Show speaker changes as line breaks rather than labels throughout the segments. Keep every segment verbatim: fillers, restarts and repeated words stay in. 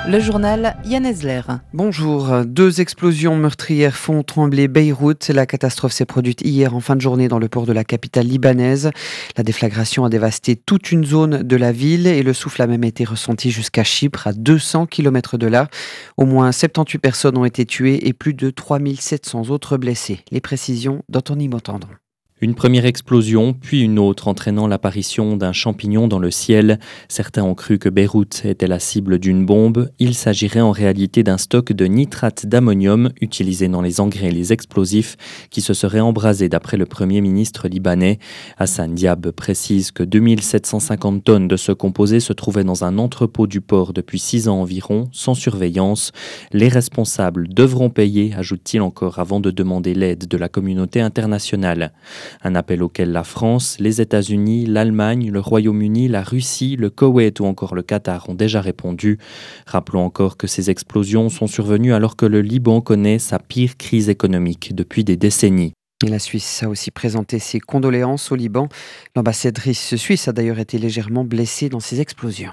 Le journal Yann Ezler.
Bonjour. Deux explosions meurtrières font trembler Beyrouth. La catastrophe s'est produite hier en fin de journée dans le port de la capitale libanaise. La déflagration a dévasté toute une zone de la ville et le souffle a même été ressenti jusqu'à Chypre, à deux cents kilomètres de là. Au moins soixante-dix-huit personnes ont été tuées et plus de trois mille sept cents autres blessés. Les précisions d'Anthony Motandron.
Une première explosion, puis une autre, entraînant l'apparition d'un champignon dans le ciel. Certains ont cru que Beyrouth était la cible d'une bombe. Il s'agirait en réalité d'un stock de nitrate d'ammonium utilisé dans les engrais et les explosifs qui se serait embrasé d'après le Premier ministre libanais. Hassan Diab précise que deux mille sept cent cinquante tonnes de ce composé se trouvaient dans un entrepôt du port depuis six ans environ, sans surveillance. Les responsables devront payer, ajoute-t-il encore, avant de demander l'aide de la communauté internationale. Un appel auquel la France, les États-Unis, l'Allemagne, le Royaume-Uni, la Russie, le Koweït ou encore le Qatar ont déjà répondu. Rappelons encore que ces explosions sont survenues alors que le Liban connaît sa pire crise économique depuis des décennies.
Et la Suisse a aussi présenté ses condoléances au Liban. L'ambassadrice suisse a d'ailleurs été légèrement blessée dans ces explosions.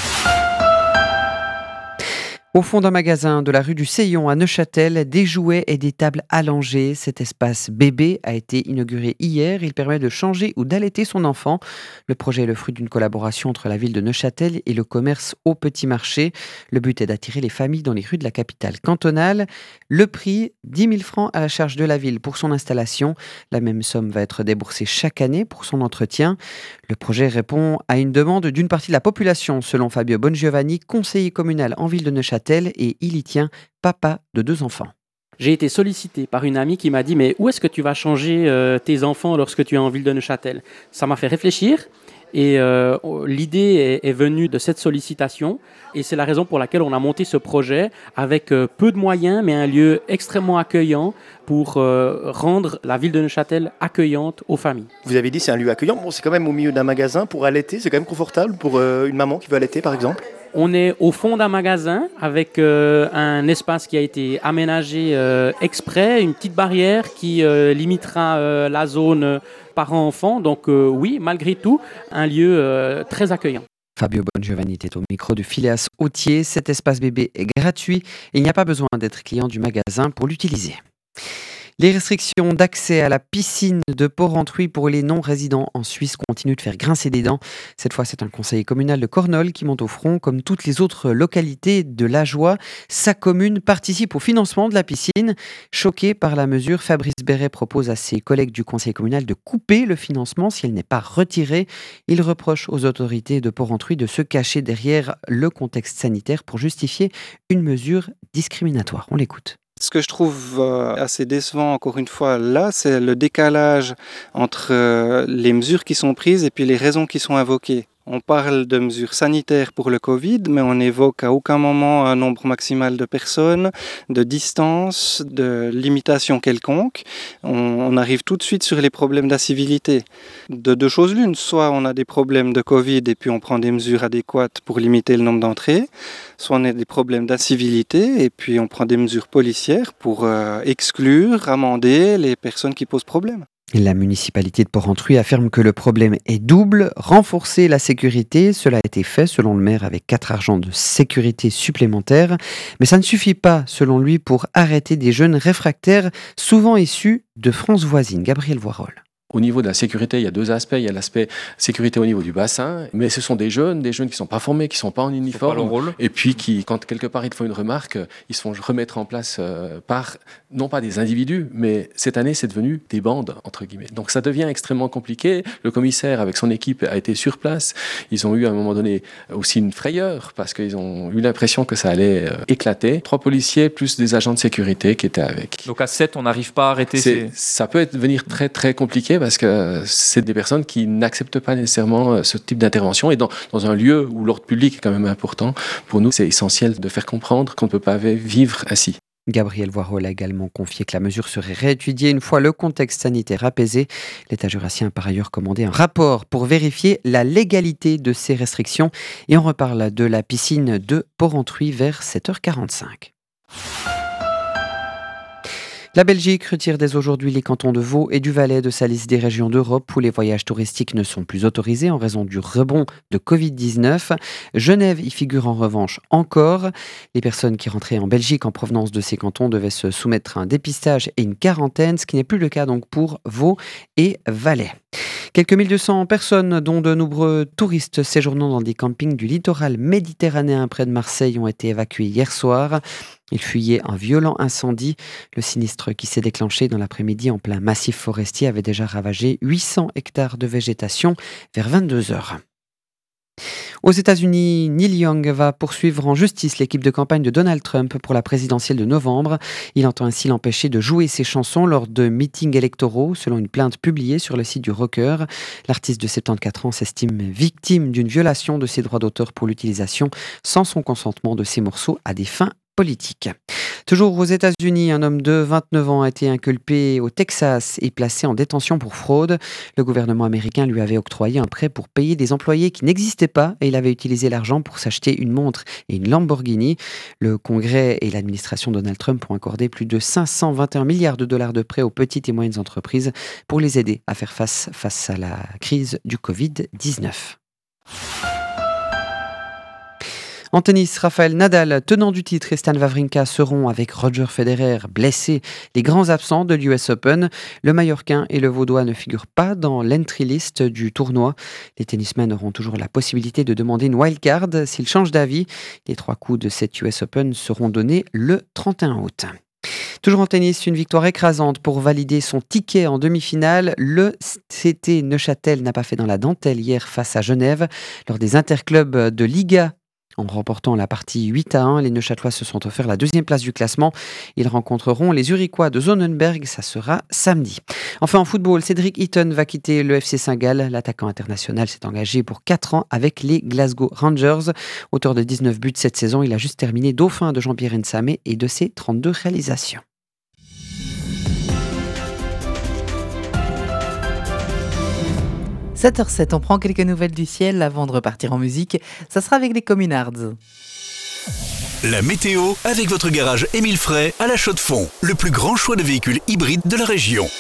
Au fond d'un magasin de la rue du Seillon à Neuchâtel, des jouets et des tables allongées. Cet espace bébé a été inauguré hier. Il permet de changer ou d'allaiter son enfant. Le projet est le fruit d'une collaboration entre la ville de Neuchâtel et le commerce au petit marché. Le but est d'attirer les familles dans les rues de la capitale cantonale. Le prix, dix mille francs à la charge de la ville pour son installation. La même somme va être déboursée chaque année pour son entretien. Le projet répond à une demande d'une partie de la population, selon Fabio Bongiovanni, conseiller communal en ville de Neuchâtel. Et il y tient, papa de deux enfants.
J'ai été sollicité par une amie qui m'a dit « Mais où est-ce que tu vas changer euh, tes enfants lorsque tu es en ville de Neuchâtel ?» Ça m'a fait réfléchir et euh, l'idée est, est venue de cette sollicitation et c'est la raison pour laquelle on a monté ce projet avec euh, peu de moyens mais un lieu extrêmement accueillant pour euh, rendre la ville de Neuchâtel accueillante aux familles.
Vous avez dit c'est un lieu accueillant, bon, c'est quand même au milieu d'un magasin pour allaiter, c'est quand même confortable pour euh, une maman qui veut allaiter par exemple?
On est au fond d'un magasin avec euh, un espace qui a été aménagé euh, exprès, une petite barrière qui euh, limitera euh, la zone euh, parents-enfants. Donc euh, oui, malgré tout, un lieu euh, très accueillant.
Fabio Bongiovanni était au micro de Phileas Autier. Cet espace bébé est gratuit et il n'y a pas besoin d'être client du magasin pour l'utiliser. Les restrictions d'accès à la piscine de Porrentruy pour les non-résidents en Suisse continuent de faire grincer des dents. Cette fois, c'est un conseiller communal de Cornol qui monte au front. Comme toutes les autres localités de l'Ajoie, sa commune participe au financement de la piscine. Choqué par la mesure, Fabrice Béret propose à ses collègues du conseil communal de couper le financement si elle n'est pas retirée. Il reproche aux autorités de Porrentruy de se cacher derrière le contexte sanitaire pour justifier une mesure discriminatoire. On l'écoute.
Ce que je trouve assez décevant, encore une fois, là, c'est le décalage entre les mesures qui sont prises et puis les raisons qui sont invoquées. On parle de mesures sanitaires pour le Covid, mais on n'évoque à aucun moment un nombre maximal de personnes, de distance, de limitation quelconque. On, on arrive tout de suite sur les problèmes d'incivilité. De deux choses l'une, soit on a des problèmes de Covid et puis on prend des mesures adéquates pour limiter le nombre d'entrées, soit on a des problèmes d'incivilité et puis on prend des mesures policières pour euh, exclure, amender les personnes qui posent problème.
La municipalité de Porrentruy affirme que le problème est double. Renforcer la sécurité, cela a été fait selon le maire avec quatre agents de sécurité supplémentaires. Mais ça ne suffit pas, selon lui, pour arrêter des jeunes réfractaires, souvent issus de France voisine. Gabriel Voirol.
Au niveau de la sécurité, il y a deux aspects. Il y a l'aspect sécurité au niveau du bassin, mais ce sont des jeunes, des jeunes qui ne sont pas formés, qui ne sont pas en uniforme,
pas leur rôle.
Et puis qui, quand quelque part ils te font une remarque, ils se font remettre en place euh, par, non pas des individus, mais cette année c'est devenu des bandes, entre guillemets. Donc ça devient extrêmement compliqué. Le commissaire avec son équipe a été sur place. Ils ont eu à un moment donné aussi une frayeur, parce qu'ils ont eu l'impression que ça allait euh, éclater. Trois policiers plus des agents de sécurité qui étaient avec.
Donc à sept, on n'arrive pas à arrêter
c'est,
ces...
Ça peut devenir très très compliqué, parce que c'est des personnes qui n'acceptent pas nécessairement ce type d'intervention. Et dans, dans un lieu où l'ordre public est quand même important, pour nous, c'est essentiel de faire comprendre qu'on ne peut pas vivre ainsi.
Gabriel Voirol a également confié que la mesure serait réétudiée une fois le contexte sanitaire apaisé. L'État jurassien a par ailleurs commandé un rapport pour vérifier la légalité de ces restrictions. Et on reparle de la piscine de Porrentruy vers sept heures quarante-cinq. La Belgique retire dès aujourd'hui les cantons de Vaud et du Valais de sa liste des régions d'Europe où les voyages touristiques ne sont plus autorisés en raison du rebond de covid dix-neuf. Genève y figure en revanche encore. Les personnes qui rentraient en Belgique en provenance de ces cantons devaient se soumettre à un dépistage et une quarantaine, ce qui n'est plus le cas donc pour Vaud et Valais. Quelques mille deux cents personnes, dont de nombreux touristes séjournant dans des campings du littoral méditerranéen près de Marseille, ont été évacués hier soir. Ils fuyaient un violent incendie. Le sinistre qui s'est déclenché dans l'après-midi en plein massif forestier avait déjà ravagé huit cents hectares de végétation vers vingt-deux heures. Aux États-Unis, Neil Young va poursuivre en justice l'équipe de campagne de Donald Trump pour la présidentielle de novembre. Il entend ainsi l'empêcher de jouer ses chansons lors de meetings électoraux, selon une plainte publiée sur le site du rocker. L'artiste de soixante-quatorze ans s'estime victime d'une violation de ses droits d'auteur pour l'utilisation sans son consentement de ses morceaux à des fins politiques. Toujours aux États-Unis, un homme de vingt-neuf ans a été inculpé au Texas et placé en détention pour fraude. Le gouvernement américain lui avait octroyé un prêt pour payer des employés qui n'existaient pas et il avait utilisé l'argent pour s'acheter une montre et une Lamborghini. Le Congrès et l'administration Donald Trump ont accordé plus de cinq cent vingt et un milliards de dollars de prêts aux petites et moyennes entreprises pour les aider à faire face, face à la crise du covid dix-neuf. En tennis, Rafael Nadal, tenant du titre, et Stan Wawrinka seront, avec Roger Federer blessé, les grands absents de l'U S Open. Le Mallorquin et le Vaudois ne figurent pas dans l'entry list du tournoi. Les tennismen auront toujours la possibilité de demander une wildcard s'ils changent d'avis. Les trois coups de cette U S Open seront donnés le trente et un août. Toujours en tennis, une victoire écrasante pour valider son ticket en demi-finale. Le C T Neuchâtel n'a pas fait dans la dentelle hier face à Genève. Lors des interclubs de Liga, en remportant la partie huit à un, les Neuchâtelois se sont offerts la deuxième place du classement. Ils rencontreront les Zurichois de Zonenberg, ça sera samedi. Enfin en football, Cédric Eaton va quitter le F C Saint-Gall. L'attaquant international s'est engagé pour quatre ans avec les Glasgow Rangers. Auteur de dix-neuf buts cette saison, il a juste terminé dauphin de Jean-Pierre Nsamé et de ses trente-deux réalisations.
sept heures sept, on prend quelques nouvelles du ciel avant de repartir en musique. Ça sera avec les Communards.
La météo avec votre garage Émile Frey à La Chaux-de-Fonds. Le plus grand choix de véhicules hybrides de la région.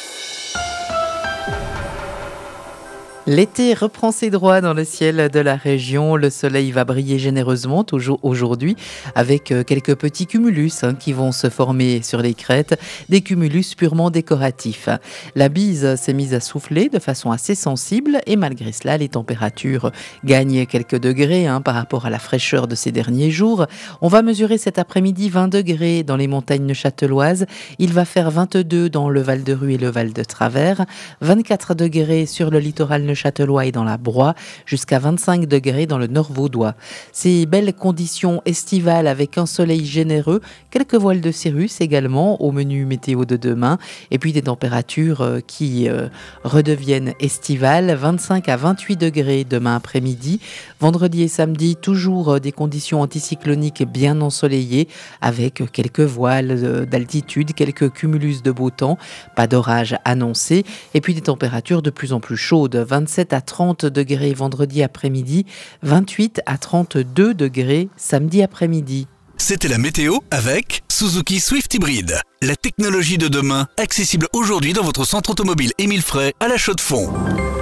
L'été reprend ses droits dans le ciel de la région. Le soleil va briller généreusement toujours aujourd'hui avec quelques petits cumulus hein, qui vont se former sur les crêtes, des cumulus purement décoratifs. La bise s'est mise à souffler de façon assez sensible et malgré cela, les températures gagnent quelques degrés hein, par rapport à la fraîcheur de ces derniers jours. On va mesurer cet après-midi vingt degrés dans les montagnes neuchâteloises. Il va faire vingt-deux dans le Val de Rue et le Val de Travers, vingt-quatre degrés sur le littoral neuchâtelois Châtelois et dans la Broye, jusqu'à vingt-cinq degrés dans le nord vaudois. Ces belles conditions estivales avec un soleil généreux, quelques voiles de cirrus également au menu météo de demain, et puis des températures qui euh, redeviennent estivales, vingt-cinq à vingt-huit degrés demain après-midi. Vendredi et samedi, toujours des conditions anticycloniques bien ensoleillées, avec quelques voiles d'altitude, quelques cumulus de beau temps, pas d'orage annoncé, et puis des températures de plus en plus chaudes, vingt-sept à trente degrés vendredi après-midi, vingt-huit à trente-deux degrés samedi après-midi.
C'était la météo avec Suzuki Swift Hybrid. La technologie de demain, accessible aujourd'hui dans votre centre automobile Émile Frey à La Chaux-de-Fonds.